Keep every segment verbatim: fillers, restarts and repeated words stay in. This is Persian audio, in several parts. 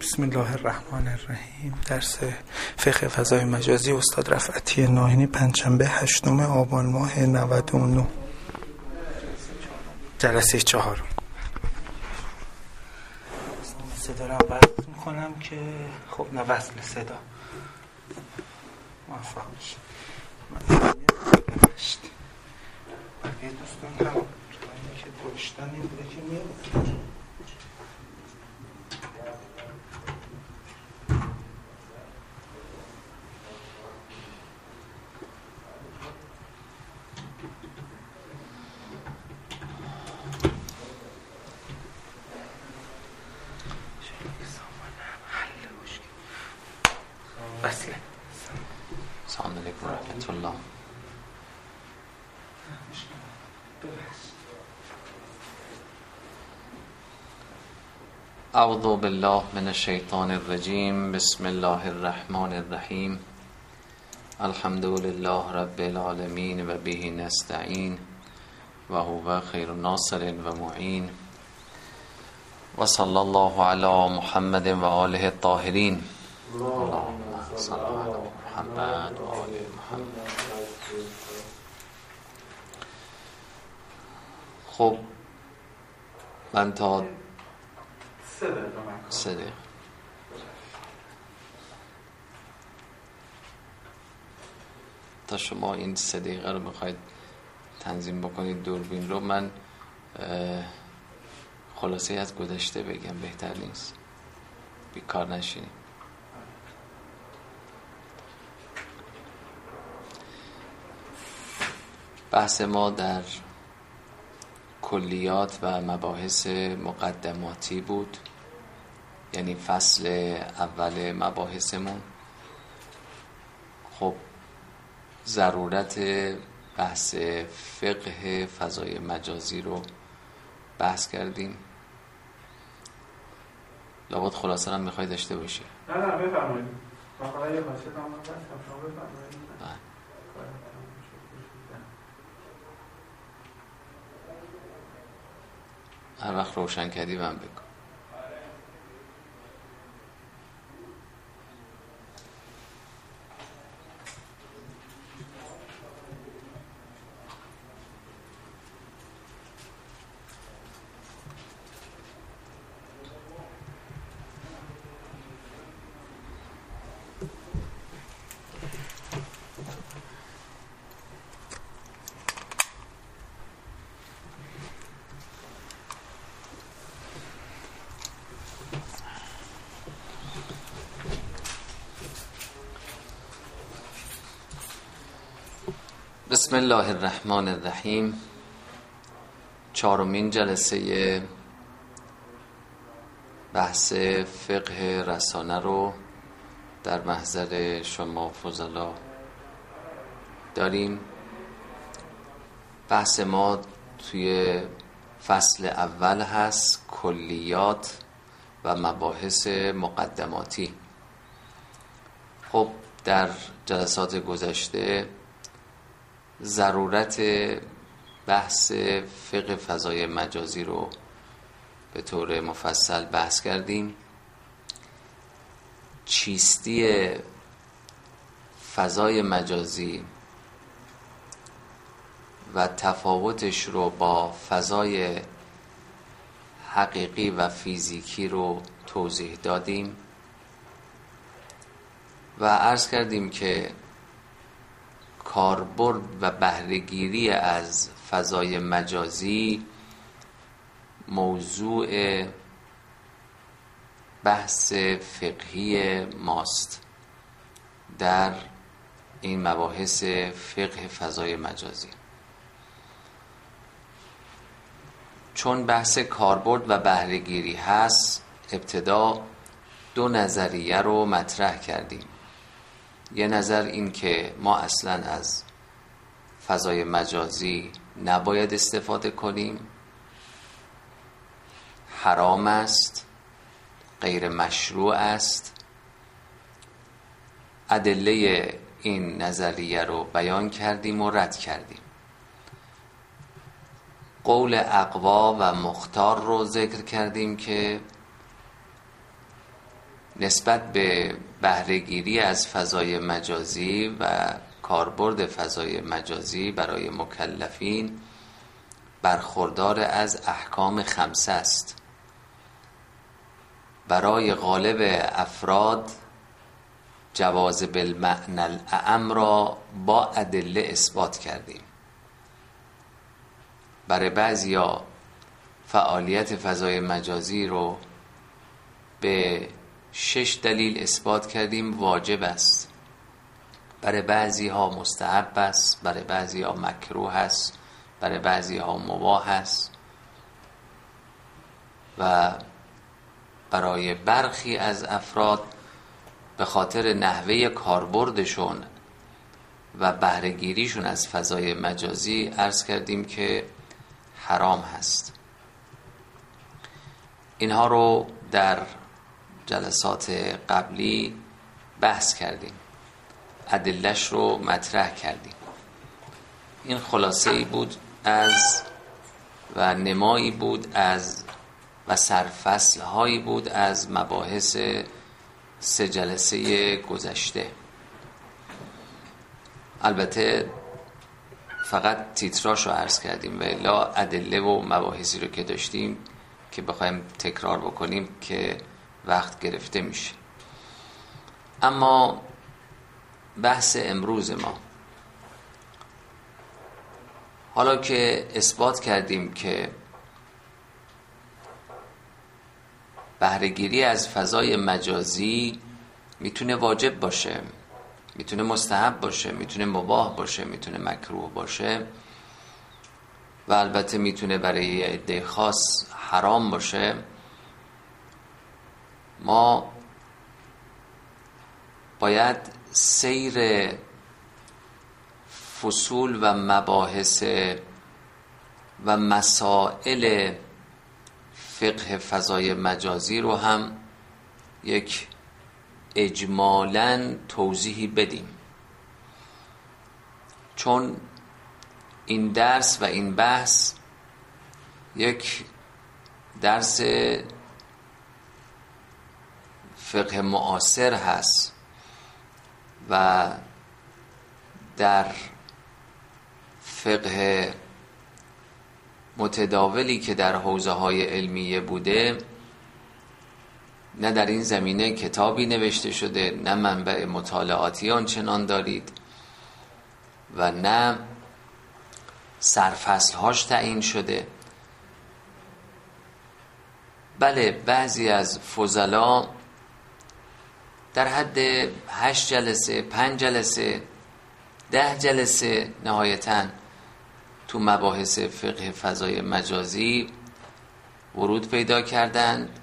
بسم الله الرحمن الرحیم. درس فقه فضای مجازی استاد رفعتی ناهینی، پنجشنبه هشتم آبان ماه نود و نه، جلسه چهارم. صدا رو وصل میکنم که خب نه وصل صدا موفق بشه. بقیه دوستان هم که داشتن این بوده که میاد. بسله. السلام علیکم و رحمت الله. اعوذ بالله من الشیطان الرجیم. بسم الله الرحمن الرحیم. الحمد لله رب العالمین و به نستعین و هو خیر ناصر و معین و صلی الله علی محمد و آله الطاهرین. اللهم صل علی محمد و آل محمد. خب من تا سه دقیقه تا شما این سه دقیقه رو میخواید تنظیم بکنید دوربین رو، من خلاصه از گذشته بگم بهتر نیست؟ بیکار نشینیم. بحث ما در کلیات و مباحث مقدماتی بود، یعنی فصل اول مباحثمون. خب ضرورت بحث فقه فضای مجازی رو بحث کردیم. لابد خلاصه هم میخوای داشته باشی؟ نه نه بفرمایید. فقط یه خاصیت هم هست، شما بفرمایید. هر وقت روشن کردی من بگو. بسم الله الرحمن الرحیم. چهارمین جلسه بحث فقه رسانه رو در محضر شما فضلا داریم. بحث ما توی فصل اول هست، کلیات و مباحث مقدماتی. خب در جلسات گذشته ضرورت بحث فقه فضای مجازی رو به طور مفصل بحث کردیم. چیستی فضای مجازی و تفاوتش رو با فضای حقیقی و فیزیکی رو توضیح دادیم و عرض کردیم که کاربرد و بهره‌گیری از فضای مجازی موضوع بحث فقهی ماست در این مباحث فقه فضای مجازی. چون بحث کاربرد و بهره‌گیری هست، ابتدا دو نظریه رو مطرح کردیم. یه نظر این که ما اصلا از فضای مجازی نباید استفاده کنیم، حرام است، غیر مشروع است. ادله این نظریه رو بیان کردیم و رد کردیم. قول اقوا و مختار رو ذکر کردیم که نسبت به بهره‌گیری از فضای مجازی و کاربرد فضای مجازی برای مکلفین برخوردار از احکام خمسه است. برای غالب افراد جواز بالمعنی الاعم را با ادله اثبات کردیم. برای بعضیا فعالیت فضای مجازی رو به شش دلیل اثبات کردیم واجب است. برای بعضی ها مستحب است، برای بعضی ها مکروه است، برای بعضی ها مباح است و برای برخی از افراد به خاطر نحوه کاربردشون و بهره‌گیریشون از فضای مجازی عرض کردیم که حرام هست. اینها رو در جلسات قبلی بحث کردیم، ادله‌اش رو مطرح کردیم. این خلاصه‌ای بود از و نمایی بود از و سرفصل‌هایی بود از مباحث سه جلسه گذشته. البته فقط تیتراش رو عرض کردیم و الا ادله و مباحثی رو که داشتیم که بخوایم تکرار بکنیم که وقت گرفته میشه. اما بحث امروز ما، حالا که اثبات کردیم که بهره‌گیری از فضای مجازی میتونه واجب باشه، میتونه مستحب باشه، میتونه مباح باشه، میتونه مکروه باشه و البته میتونه برای عده خاص حرام باشه، ما باید سیر فصول و مباحث و مسائل فقه فضای مجازی رو هم یک اجمالاً توضیحی بدیم، چون این درس و این بحث یک درس فقه معاصر هست و در فقه متداولی که در حوزه های علمیه بوده نه در این زمینه کتابی نوشته شده، نه منبع مطالعاتی آنچنان دارید و نه سرفصلهاش تعیین شده. بله، بعضی از فضلا در حد هشت جلسه، پنج جلسه، ده جلسه نهایتاً تو مباحث فقه فضای مجازی ورود پیدا کردند،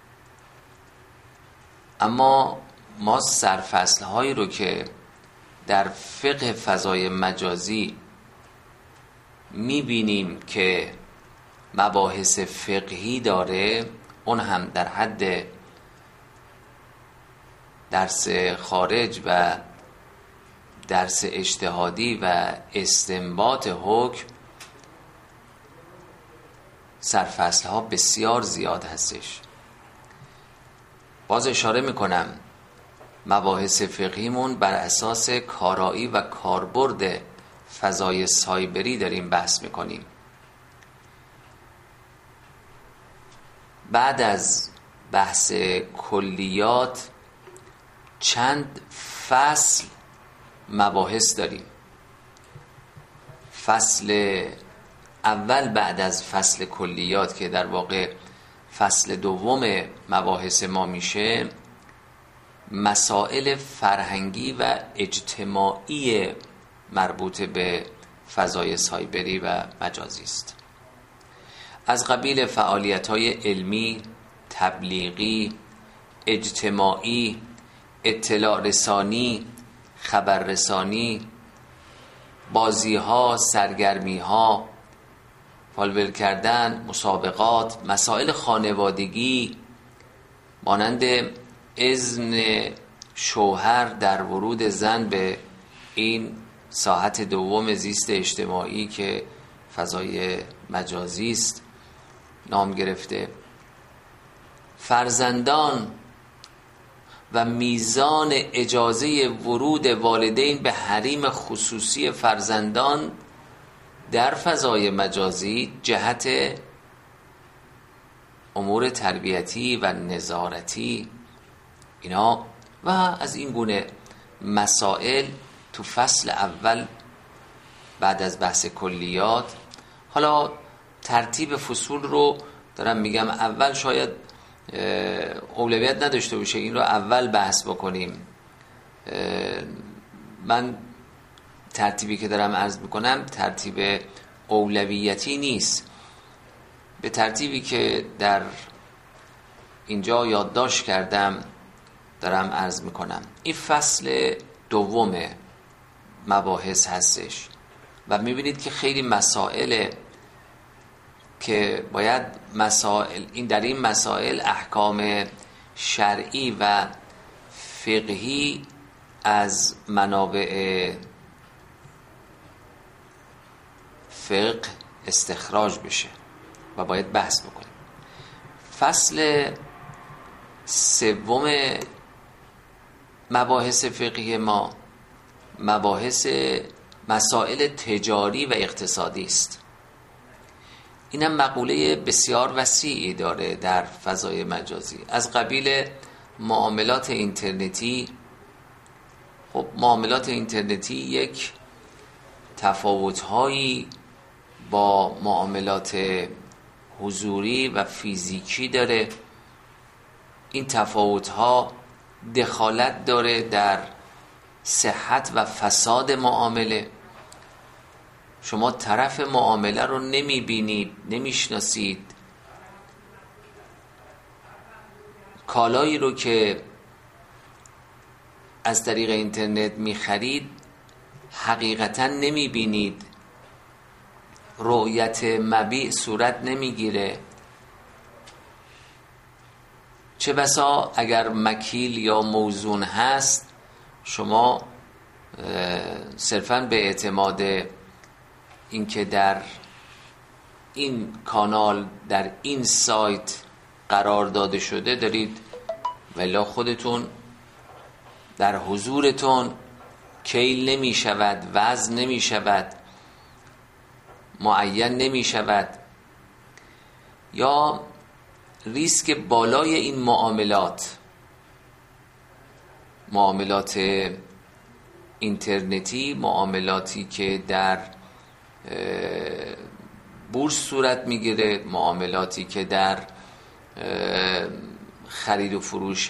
اما ما سرفصل هایی رو که در فقه فضای مجازی میبینیم که مباحث فقهی داره، اون هم در حد درس خارج و درس اجتهادی و استنباط حکم، سرفصل ها بسیار زیاد هستش. باز اشاره میکنم مباحث فقهیمون بر اساس کارایی و کاربرد فضای سایبری داریم بحث میکنیم. بعد از بحث کلیات چند فصل مباحث داریم. فصل اول بعد از فصل کلیات که در واقع فصل دوم مباحث ما میشه، مسائل فرهنگی و اجتماعی مربوط به فضای سایبری و مجازی است، از قبیل فعالیت‌های علمی، تبلیغی، اجتماعی، اطلاع رسانی، خبر رسانی، بازی‌ها، سرگرمی‌ها، فالوول کردن، مسابقات، مسائل خانوادگی مانند اذن شوهر در ورود زن به این ساحت دوم زیست اجتماعی که فضای مجازی است نام گرفته، فرزندان، و میزان اجازه ورود والدین به حریم خصوصی فرزندان در فضای مجازی جهت امور تربیتی و نظارتی اینا و از این گونه مسائل تو فصل اول بعد از بحث کلیات. حالا ترتیب فصول رو دارم میگم، اول شاید اولویت نداشته باشه این رو اول بحث بکنیم. من ترتیبی که دارم عرض میکنم ترتیب اولویتی نیست، به ترتیبی که در اینجا یادداشت کردم دارم عرض میکنم. این فصل دوم مباحث هستش و میبینید که خیلی مسائل که باید مسائل این در این مسائل احکام شرعی و فقهی از منابع فقه استخراج بشه و باید بحث بکنیم. فصل سوم مباحث فقهی ما مباحث مسائل تجاری و اقتصادی است. اینم مقوله بسیار وسیعی داره در فضای مجازی، از قبیل معاملات اینترنتی. خب معاملات اینترنتی یک تفاوت‌هایی با معاملات حضوری و فیزیکی داره. این تفاوت‌ها دخالت داره در صحت و فساد معامله. شما طرف معامله رو نمی‌بینید، نمی‌شناسید. کالایی رو که از طریق اینترنت می‌خرید حقیقتاً نمی‌بینید. رؤیت مبیع صورت نمی‌گیره. چه بسا اگر مکیل یا موزون هست شما صرفاً به اعتماد اینکه در این کانال در این سایت قرار داده شده دارید ولی خودتون در حضورتون کیل نمی شود، وزن نمی شود، معین نمی شود. یا ریسک بالای این معاملات معاملات اینترنتی، معاملاتی که در بورس صورت میگیره، معاملاتی که در خرید و فروش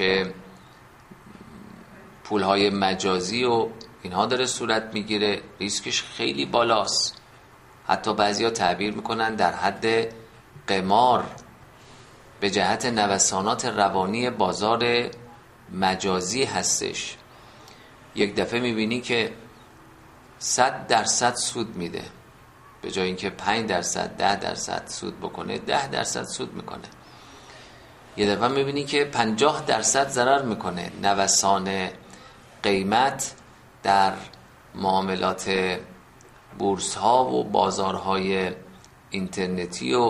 پولهای مجازی و اینها داره صورت میگیره، ریسکش خیلی بالاست. حتی بعضیا تعبیر میکنن در حد قمار به جهت نوسانات روانی بازار مجازی هستش. یک دفعه میبینی که صد درصد سود میده، به جای اینکه پنج درصد ده درصد سود بکنه ده درصد سود میکنه. یه دفعه میبینی که پنجاه درصد ضرر میکنه. نوسان قیمت در معاملات بورس ها و بازارهای اینترنتی و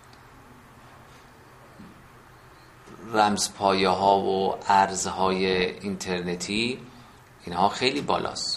رمزپایه ها و ارزهای اینترنتی اینها خیلی بالاست.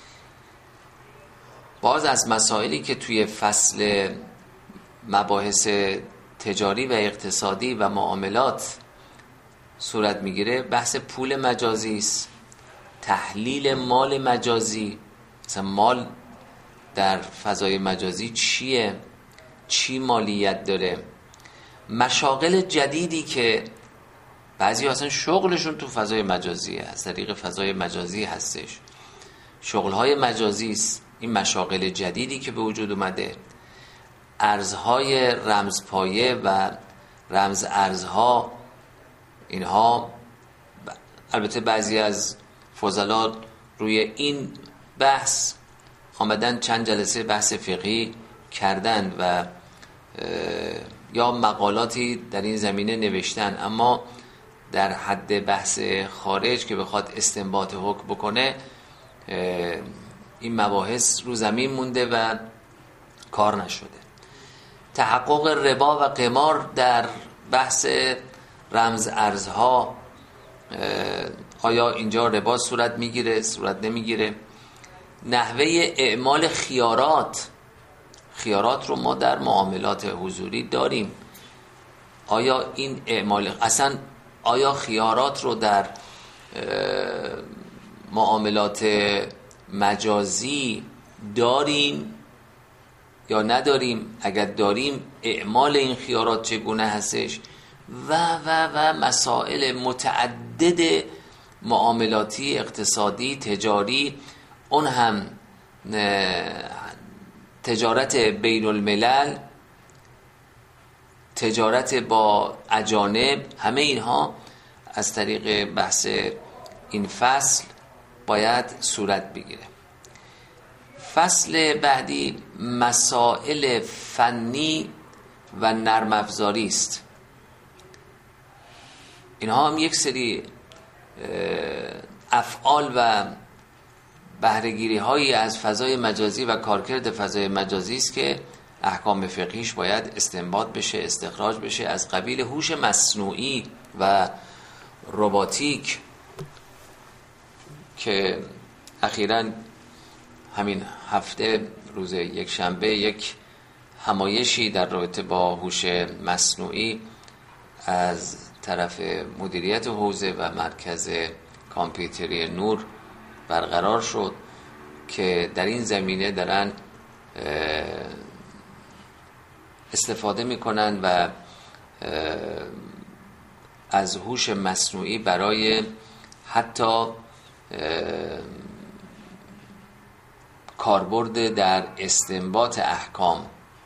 باز از مسائلی که توی فصل مباحث تجاری و اقتصادی و معاملات صورت میگیره بحث پول مجازی است، تحلیل مال مجازی. مثلا مال در فضای مجازی چیه، چی مالیت داره، مشاغل جدیدی که بعضی اصلا شغلشون تو فضای مجازیه، از طریق فضای مجازی هستش، شغلهای مجازی است. این مشاغل جدیدی که به وجود اومده، ارزهای رمزپایه و رمز ارزها، اینها البته بعضی از فضلا روی این بحث آمدن چند جلسه بحث فقهی کردند و یا مقالاتی در این زمینه نوشتن، اما در حد بحث خارج که بخواد استنباط حکم بکنه این مباحث رو زمین مونده و کار نشده. تحقق ربا و قمار در بحث رمز ارزها آیا اینجا رباط صورت میگیره، صورت نمیگیره. نحوه اعمال خیارات، خیارات رو ما در معاملات حضوری داریم. آیا این اعمال اصلا آیا خیارات رو در معاملات مجازی داریم یا نداریم؟ اگر داریم اعمال این خیارات چگونه هستش و و و مسائل متعدد معاملاتی، اقتصادی، تجاری، اون هم تجارت بین الملل، تجارت با اجانب، همه اینها از طریق بحث این فصل باید صورت بگیره. فصل بعدی مسائل فنی و نرم افزاری است. اینها هم یک سری افعال و بهره‌گیری هایی از فضای مجازی و کارکرد فضای مجازی است که احکام فقهیش باید استنباط بشه، استخراج بشه، از قبیل هوش مصنوعی و رباتیک که اخیراً همین هفته روز یک شنبه یک همایشی در رابطه با هوش مصنوعی از طرف مدیریت حوزه و مرکز کامپیوتری نور برقرار شد که در این زمینه دارن استفاده میکنن و از هوش مصنوعی برای حتی کاربرد در استنباط احکام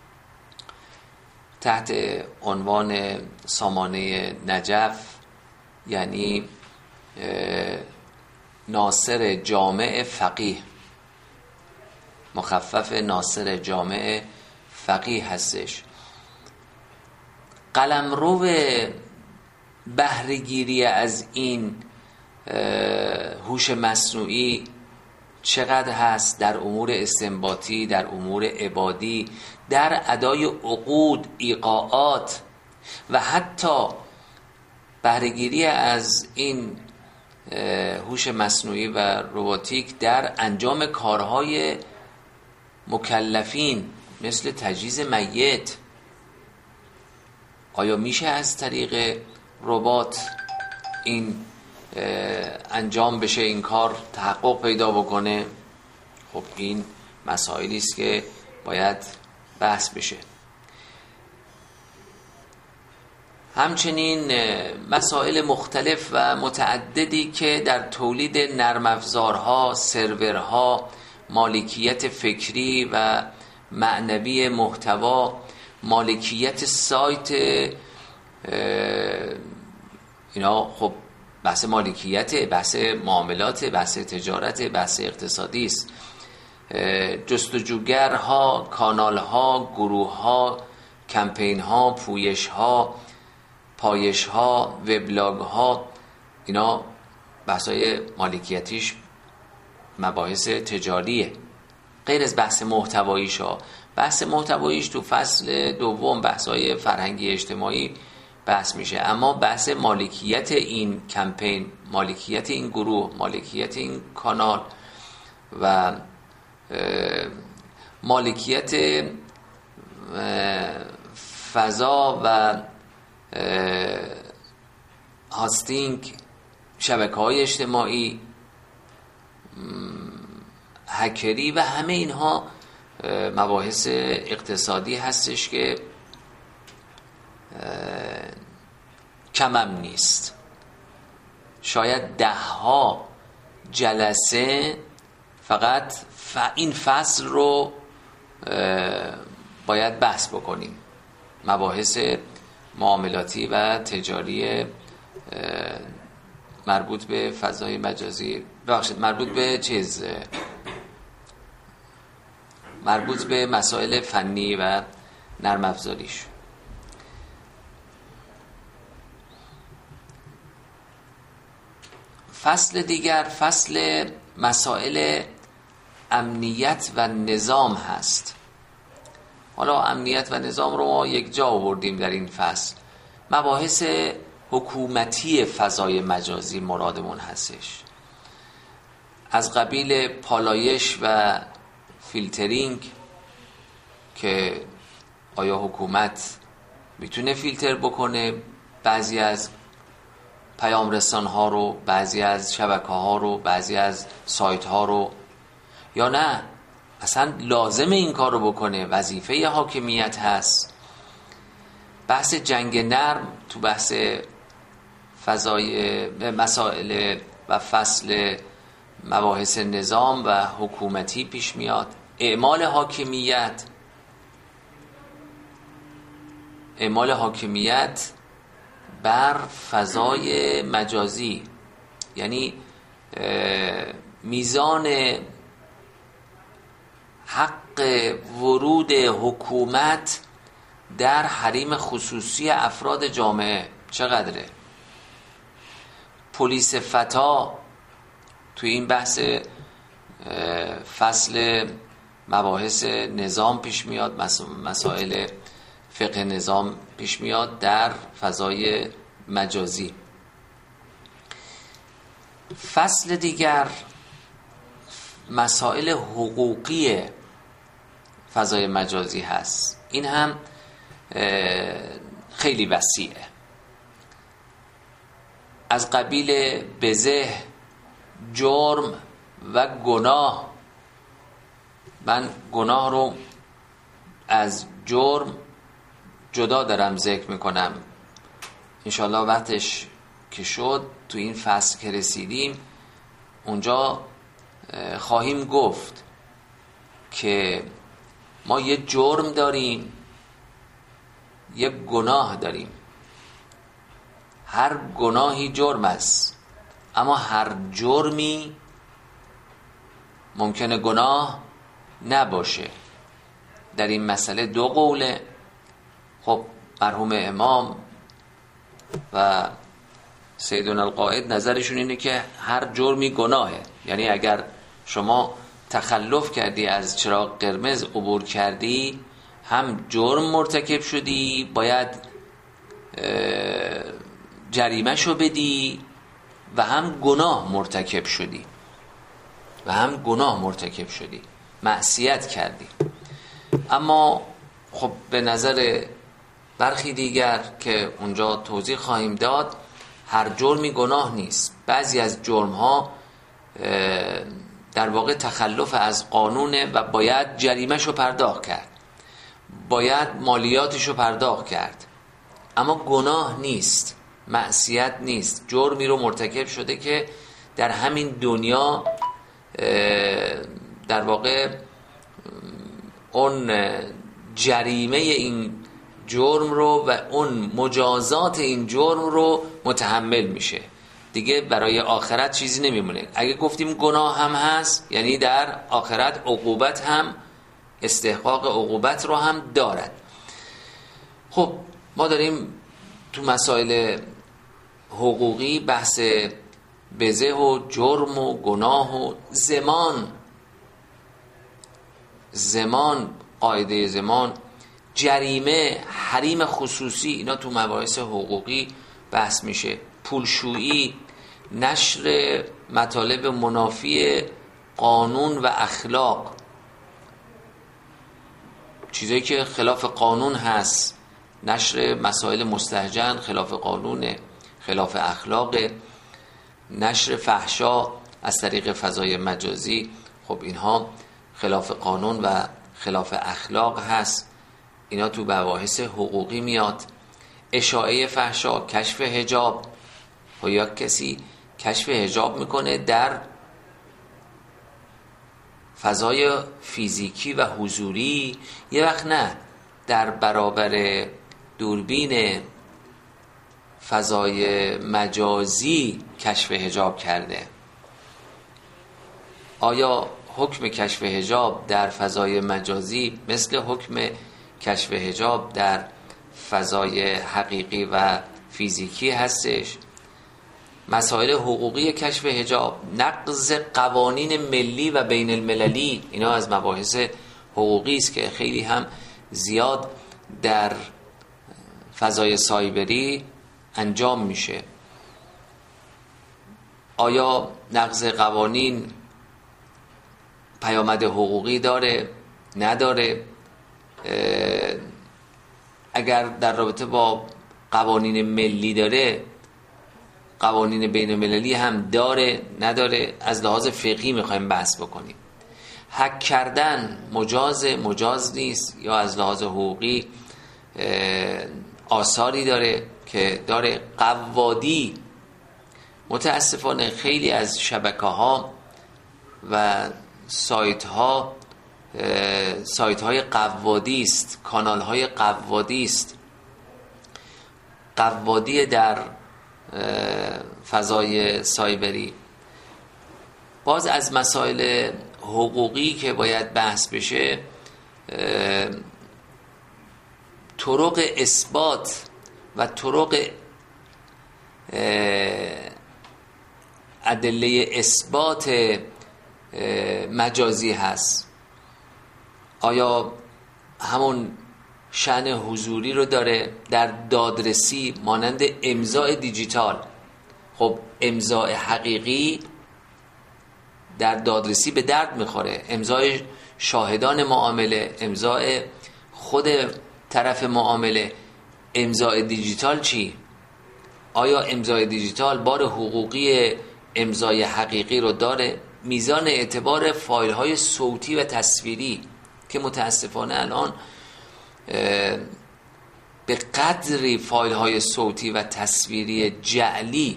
تحت عنوان سامانه نجف، یعنی ناصر جامع فقیه، مخفف ناصر جامع فقیه هستش. قلمرو بهره‌گیری از این هوش مصنوعی چقدر هست در امور استنباطی، در امور عبادی، در ادای عقود، ایقاعات و حتی بهره‌گیری از این هوش مصنوعی و رباتیک در انجام کارهای مکلفین مثل تجهیز میت. آیا میشه از طریق ربات این انجام بشه، این کار تحقق پیدا بکنه؟ خب این مسائلی است که باید بحث بشه. همچنین مسائل مختلف و متعددی که در تولید نرم افزارها، سرورها، مالکیت فکری و معنوی محتوا، مالکیت سایت، اینا خب بحث مالکیت، بحث معاملات، بحث تجارت، بحث اقتصادی است. جستجوگرها، کانالها، گروهها، کمپینها، پویشها، پایشها، وبلاگها، اینا بحثای مالکیتیش مباحث تجاریه، غیر از بحث محتواییش ها. بحث محتواییش تو فصل دوم بحثای فرهنگی اجتماعی بحث میشه، اما بحث مالکیت این کمپین، مالکیت این گروه، مالکیت این کانال و مالکیت فضا و هاستینگ، شبکه‌های اجتماعی، هکری و همه اینها مباحث اقتصادی هستش که کمم نیست. شاید ده ها جلسه فقط این فصل رو باید بحث بکنیم، مباحث معاملاتی و تجاری مربوط به فضای مجازی، ببخشید مربوط به چیز مربوط به مسائل فنی و نرم افزاریش. فصل دیگر فصل مسائل امنیت و نظام هست. حالا امنیت و نظام رو ما یک جا آوردیم در این فصل. مباحث حکومتی فضای مجازی مرادمون هستش، از قبیل پالایش و فیلترینگ که آیا حکومت میتونه فیلتر بکنه بعضی از پیام رسان ها رو، بعضی از شبکه ها رو، بعضی از سایت ها رو، یا نه اصلا لازم این کار رو بکنه، وظیفه حاکمیت هست. بحث جنگ نرم تو بحث فضای مسائل و فصل مباحث نظام و حکومتی پیش میاد. اعمال حاکمیت اعمال حاکمیت بر فضای مجازی، یعنی میزان حق ورود حکومت در حریم خصوصی افراد جامعه چقدره. پلیس فتا توی این بحث فصل مباحث نظام پیش میاد، مسائل فقه نظام پیش میاد در فضای مجازی. فصل دیگر مسائل حقوقی فضای مجازی هست. این هم خیلی وسیعه، از قبیل بزه، جرم و گناه. من گناه رو از جرم جدا دارم ذکر میکنم، انشالله وقتش که شد تو این فصل که رسیدیم اونجا خواهیم گفت که ما یه جرم داریم، یه گناه داریم. هر گناهی جرم است، اما هر جرمی ممکنه گناه نباشه. در این مسئله دو قوله. خب مرحوم امام و سیدنا القائد نظرشون اینه که هر جرمی گناهه، یعنی اگر شما تخلف کردی از چراغ قرمز عبور کردی هم جرم مرتکب شدی، باید جریمه شو بدی، و هم گناه مرتکب شدی و هم گناه مرتکب شدی معصیت کردی. اما خب به نظر برخی دیگر که اونجا توضیح خواهیم داد هر جرمی گناه نیست. بعضی از جرم ها در واقع تخلف از قانونه و باید جریمه‌شو پرداخت کرد، باید مالیاتشو پرداخت کرد، اما گناه نیست، معصیت نیست. جرمی رو مرتکب شده که در همین دنیا در واقع اون جریمه این جرم رو و اون مجازات این جرم رو متحمل میشه، دیگه برای آخرت چیزی نمیمونه. اگه گفتیم گناه هم هست یعنی در آخرت عقوبت هم، استحقاق عقوبت رو هم دارد. خب ما داریم تو مسائل حقوقی بحث بزه و جرم و گناه و زمان زمان قاعده زمان، جریمه، حریم خصوصی، اینا تو مباحث حقوقی بحث میشه. پولشویی، نشر مطالب منافی قانون و اخلاق، چیزایی که خلاف قانون هست، نشر مسائل مستهجن خلاف قانونه، خلاف اخلاق، نشر فحشا از طریق فضای مجازی، خب اینها خلاف قانون و خلاف اخلاق هست، اینا تو مباحث حقوقی میاد. اشاعه فحشا، کشف حجاب، و یا کسی کشف حجاب میکنه در فضای فیزیکی و حضوری، یه وقت نه در برابر دوربین فضای مجازی کشف حجاب کرده. آیا حکم کشف حجاب در فضای مجازی مثل حکم کشف حجاب در فضای حقیقی و فیزیکی هستش؟ مسائل حقوقی کشف حجاب، نقض قوانین ملی و بین المللی، اینا از مباحث حقوقی است که خیلی هم زیاد در فضای سایبری انجام میشه. آیا نقض قوانین پیامد حقوقی داره؟ نداره؟ اگر در رابطه با قوانین ملی داره، قوانین بین المللی هم داره نداره؟ از لحاظ فقهی میخوایم بحث بکنیم. حک کردن مجاز مجاز نیست، یا از لحاظ حقوقی آثاری داره که داره؟ قوادی، متاسفانه خیلی از شبکه ها و سایت ها سایت های قوادی است، کانال های قوادی است. قوادی در فضای سایبری. باز از مسائل حقوقی که باید بحث بشه، طرق اثبات و طرق ادله اثبات مجازی هست. آیا همون شأن حضوری رو داره در دادرسی مانند امضاء دیجیتال؟ خب امضاء حقیقی در دادرسی به درد میخوره، امضای شاهدان معامله، امضای خود طرف معامله. امضاء دیجیتال چی؟ آیا امضای دیجیتال بار حقوقی امضای حقیقی رو داره؟ میزان اعتبار فایل های صوتی و تصویری که متاسفانه الان به قدری فایل های صوتی و تصویری جعلی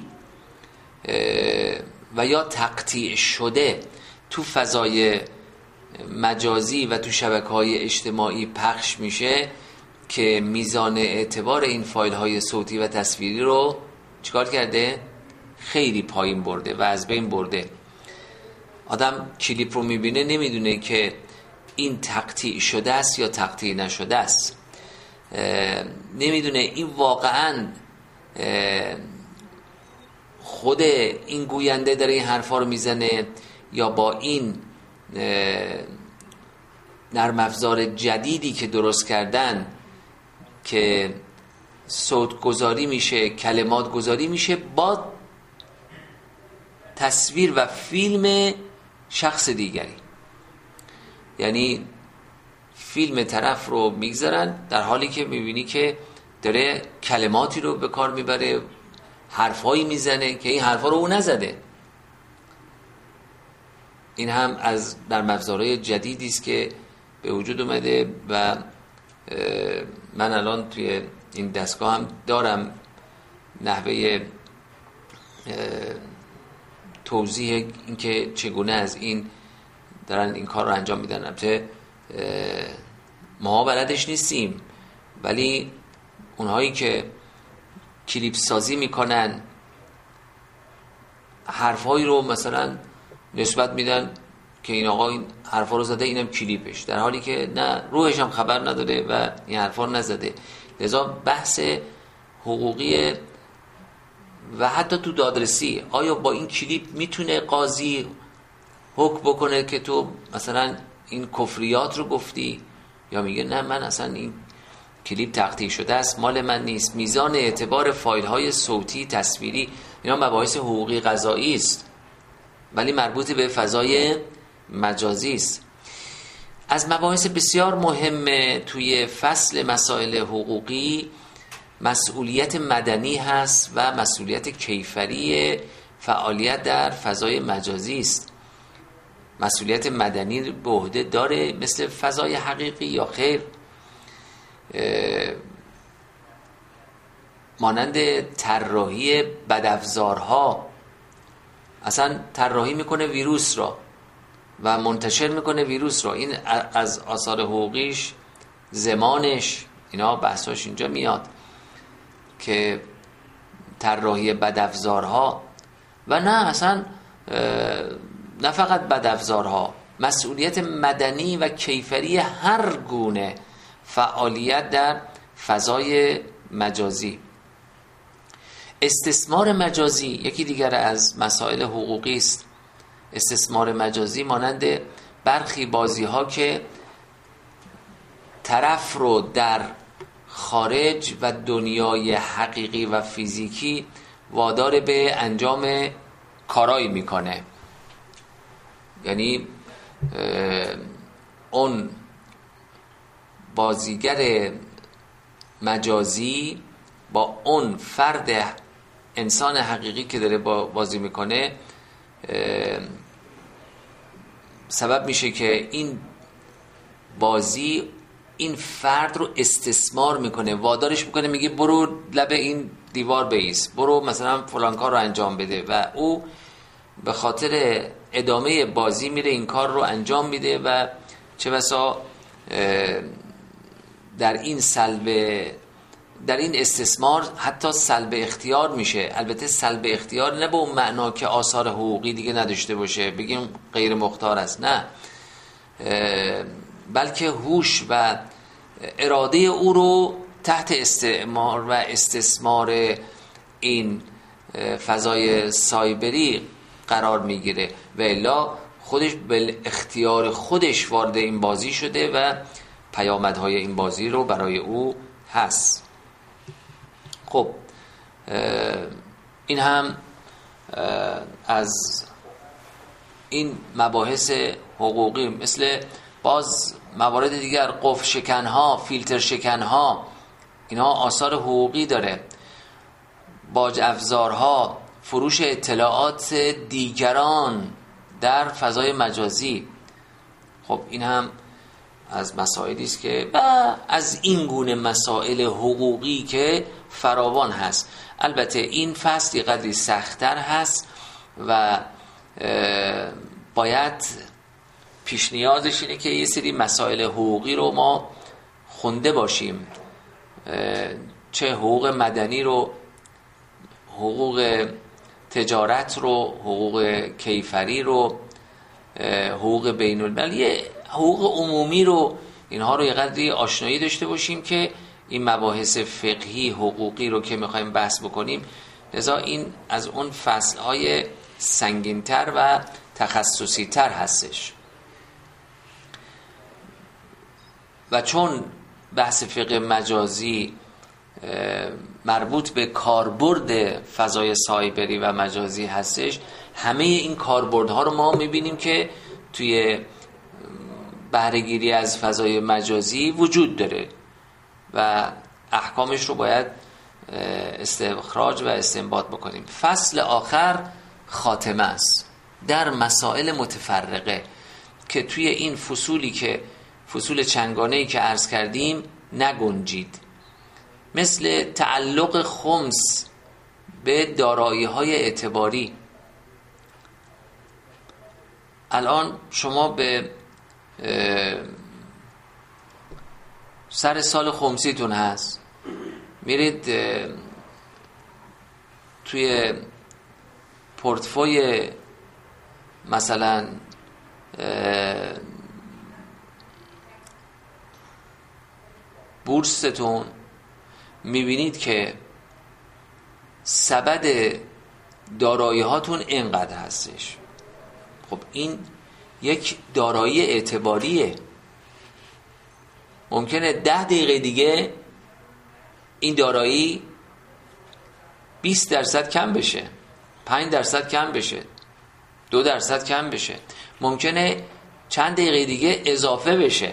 و یا تقطیع شده تو فضای مجازی و تو شبکه‌های اجتماعی پخش میشه که میزان اعتبار این فایل های صوتی و تصویری رو چیکار کرده؟ خیلی پایین برده و از بین برده. آدم کلیپ رو میبینه نمیدونه که این تقطیع شده است یا تقطیع نشده است، نمیدونه این واقعاً خود این گوینده داره این حرفا رو میزنه یا با این نرم افزار جدیدی که درست کردن که صوت گذاری میشه، کلمات گذاری میشه با تصویر و فیلم شخص دیگری. یعنی فیلم طرف رو میگذارن در حالی که میبینی که داره کلماتی رو به کار میبره، حرفایی میزنه که این حرفا رو او نزده. این هم از نرم افزارهای جدیدی است که به وجود اومده و من الان توی این دستگاه هم دارم نحوه توضیح اینکه چگونه از این دارن این کار رو انجام میدن. البته ما بلدش نیستیم، ولی اونهایی که کلیپ سازی میکنن حرفهایی رو مثلا نسبت میدن که این آقا این حرفا رو زده، اینم کلیپش، در حالی که نه، روحش هم خبر نداره و این حرفا رو نزده. لذا بحث حقوقی و حتی تو دادرسی، آیا با این کلیپ میتونه قاضی حکم بکنه که تو مثلا این کفریات رو گفتی، یا میگه نه من اصلا این کلیپ تقطیع شده است، مال من نیست. میزان اعتبار فایل های صوتی تصویری اینا مباحث حقوقی قضایی است، ولی مربوط به فضای مجازی است. از مباحث بسیار مهمه توی فصل مسائل حقوقی مسئولیت مدنی هست و مسئولیت کیفری فعالیت در فضای مجازی است. مسئولیت مدنی به عهده داره مثل فضای حقیقی یا خیر؟ مانند طراحی بدافزارها، اصلا طراحی میکنه ویروس را و منتشر میکنه ویروس را، این از آثار حقوقیش، زمانش، اینا بحثاش اینجا میاد که طراحی بدافزارها. و نه اصلا نه فقط بدافزارها، مسئولیت مدنی و کیفری هر گونه فعالیت در فضای مجازی. استثمار مجازی یکی دیگر از مسائل حقوقی است. استثمار مجازی مانند برخی بازی ها که طرف رو در خارج و دنیای حقیقی و فیزیکی وادار به انجام کارایی میکنه. یعنی اون بازیگر مجازی با اون فرد انسان حقیقی که داره بازی میکنه سبب میشه که این بازی این فرد رو استثمار میکنه، وادارش میکنه، میگه برو لب این دیوار بایست، برو مثلا فلان کار رو انجام بده و او به خاطر ادامه بازی میره این کار رو انجام میده و چه بسا در این سلب در این استثمار حتی سلب اختیار میشه. البته سلب اختیار نه به اون معنا که آثار حقوقی دیگه نداشته باشه بگیم غیر مختار است، نه، بلکه هوش و اراده او رو تحت استعمار و استثمار این فضای سایبری قرار میگیره و الا خودش به اختیار خودش وارد این بازی شده و پیامدهای این بازی رو برای او هست. خب این هم از این مباحث حقوقی، مثل باز موارد دیگر، قفل شکنها، فیلتر شکنها، اینها آثار حقوقی داره. باج افزارها، فروش اطلاعات دیگران در فضای مجازی، خب این هم از مسائلی است که و از این گونه مسائل حقوقی که فراوان هست. البته این فصلی قدری سخت‌تر هست و باید پیش نیازش اینه که یه سری مسائل حقوقی رو ما خونده باشیم، چه حقوق مدنی رو، حقوق تجارت رو، حقوق کیفری رو، حقوق بین المللی، حقوق عمومی رو، اینها رو یه قدری آشنایی داشته باشیم که این مباحث فقهی حقوقی رو که میخوایم بحث بکنیم، لذا این از اون فصلهای سنگین‌تر و تخصصی‌تر هستش. و چون بحث فقه مجازی مربوط به کاربرد فضای سایبری و مجازی هستش، همه این کاربردها رو ما میبینیم که توی بهره‌گیری از فضای مجازی وجود داره و احکامش رو باید استخراج و استنباط بکنیم. فصل آخر خاتمه است در مسائل متفرقه که توی این فصولی که فصول چنگانه‌ای که عرض کردیم نگنجید، مثل تعلق خمس به دارایی‌های اعتباری. الان شما به سر سال خمسیتون هست، میرید توی پورتفوی مثلا بورستون، میبینید که سبد دارایی هاتون اینقدر هستش. خب این یک دارایی اعتباریه. ممکنه ده دقیقه دیگه این دارایی بیست درصد کم بشه، پنج درصد کم بشه، دو درصد کم بشه، ممکنه چند دقیقه دیگه اضافه بشه.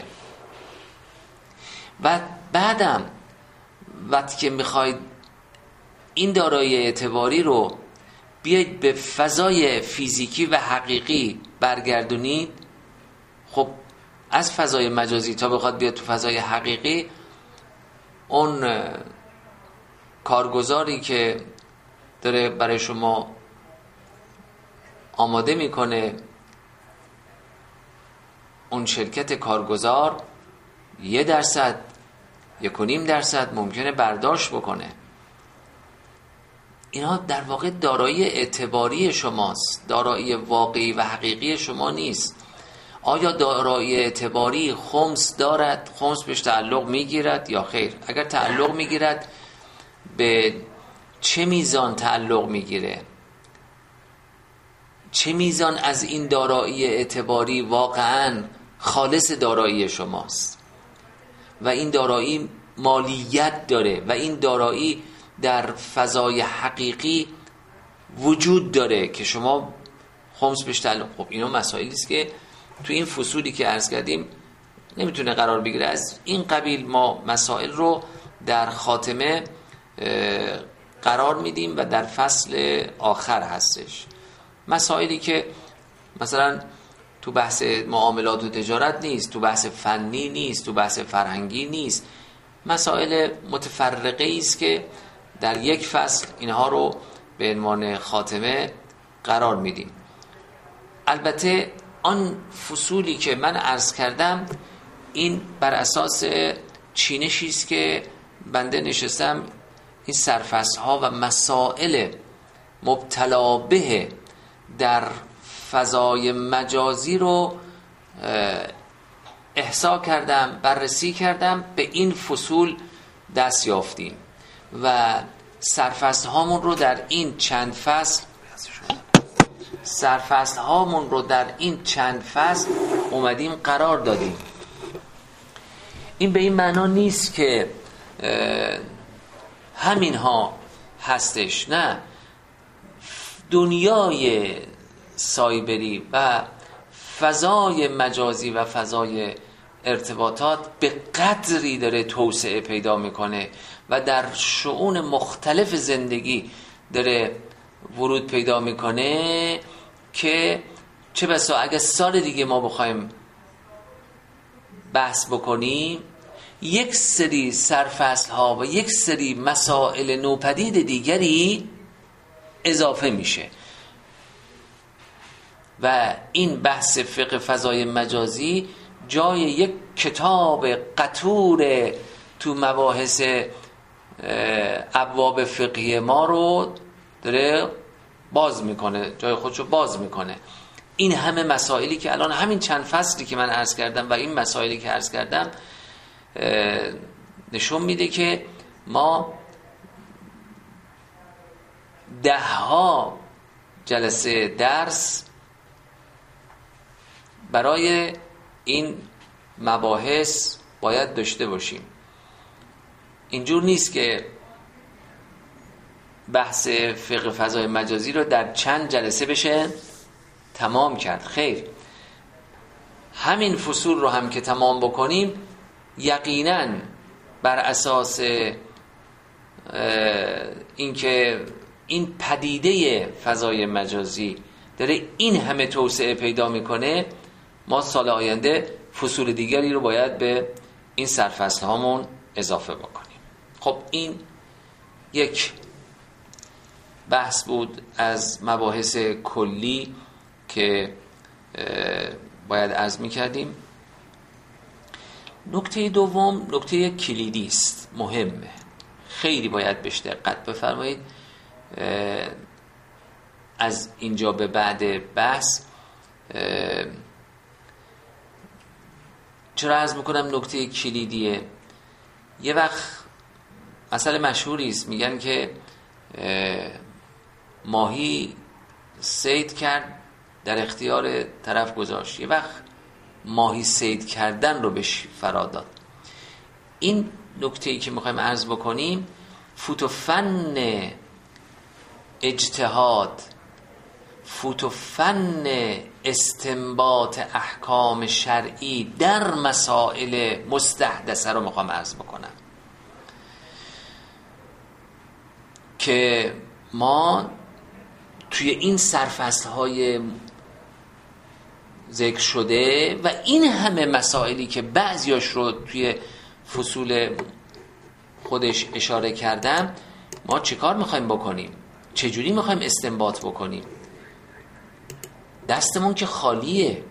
و بعدم وقتی که میخواید این دارایی اعتباری رو بیاید به فضای فیزیکی و حقیقی برگردونید، خب از فضای مجازی تا بخواد بیاد تو فضای حقیقی، اون کارگزاری که داره برای شما آماده میکنه، اون شرکت کارگزار یه درصد، یک و نیم درصد ممکنه برداشت بکنه. اینا در واقع دارایی اعتباری شماست، دارایی واقعی و حقیقی شما نیست. آیا دارایی اعتباری خمس دارد؟ خمس بهش تعلق میگیرد یا خیر؟ اگر تعلق میگیرد، به چه میزان تعلق میگیره؟ چه میزان از این دارایی اعتباری واقعاً خالص دارایی شماست؟ و این دارایی مالیت داره و این دارایی در فضای حقیقی وجود داره که شما خمس بهش تعلق. خب اینا مسائلی است که تو این فصولی که عرض کردیم نمیتونه قرار بگیره. از این قبیل ما مسائل رو در خاتمه قرار میدیم و در فصل آخر هستش. مسائلی که مثلا تو بحث معاملات و تجارت نیست، تو بحث فنی نیست، تو بحث فرهنگی نیست، مسائل متفرقه است که در یک فصل اینها رو به عنوان خاتمه قرار میدیم. البته آن فصولی که من عرض کردم این بر اساس چینشی است که بنده نشستم این سرفصل ها و مسائل مبتلا به در فضای مجازی رو احصا کردم، بررسی کردم، به این فصول دست یافتیم و سرفصل هامون رو در این چند فصل سرفصل هامون رو در این چند فصل اومدیم قرار دادیم. این به این معنا نیست که همین ها هستش، نه، دنیای سایبری و فضای مجازی و فضای ارتباطات به قدری داره توسعه پیدا میکنه و در شؤون مختلف زندگی داره ورود پیدا میکنه که چه بسا اگه سال دیگه ما بخوایم بحث بکنیم یک سری سرفصل ها و یک سری مسائل نوپدید دیگری اضافه میشه و این بحث فقه فضای مجازی جای یک کتاب قطور تو مباحث ابواب فقهی ما رو داره باز میکنه، جای خودشو باز میکنه. این همه مسائلی که الان همین چند فصلی که من عرض کردم و این مسائلی که عرض کردم نشون میده که ما ده ها جلسه درس برای این مباحث باید داشته باشیم. اینجور نیست که بحث فقه فضای مجازی رو در چند جلسه بشه تمام کرد. خیر، همین فصول رو هم که تمام بکنیم یقینا بر اساس اینکه این پدیده فضای مجازی داره این همه توسعه پیدا میکنه، ما سال آینده فصول دیگری رو باید به این سرفصل هامون اضافه بکنیم. خب این یک بحث بود از مباحث کلی که باید عرض میکردیم. نکته دوم نکته کلیدی است، مهمه، خیلی باید بهش دقت بفرمایید. از اینجا به بعد بحث چرا عرض میکنم نکته کلیدیه؟ یه وقت مسئله مشهوری است، میگن که ماهی صید کرد در اختیار طرف گذاشت، یه وقت ماهی صید کردن رو بهش فرا داد. این نکته‌ای که میخوایم عرض بکنیم فوت و فن اجتهاد، فوت و فن استنباط احکام شرعی در مسائل مستحدثه رو میخوام عرض بکنم که ما توی این سرفصل‌های ذکر شده و این همه مسائلی که بعضیاش رو توی فصول خودش اشاره کردم، ما چیکار میخوایم بکنیم؟ چجوری میخوایم استنباط بکنیم؟ دستمون که خالیه.